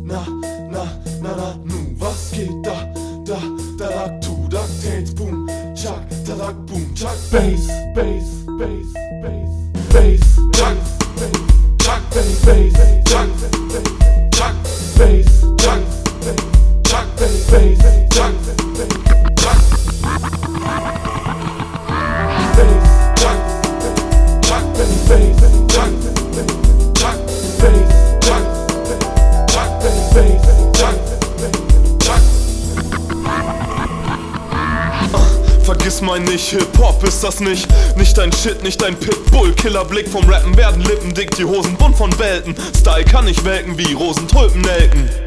nu, was geht da, da, tu, da, Tates, boom, chuck, da, boom, chuck, Bass, Bass, Bass, Bass, Bass, chuck, chuck, Bass, Bass, chuck, chuck, Bass, chuck, chuck, Bass, Bass, chuck, chuck, Bass, chuck, chuck, Bass, Bass, chuck, chuck, Bass, chuck, chuck, Bass, Bass, chuck. Vergiss mal nicht, Hip-Hop ist das nicht. Nicht dein Shit, nicht dein Pitbull. Killerblick vom Rappen werden Lippen dick, die Hosen bunt von Welten. Style kann ich welken wie Rosentulpen-Nelken.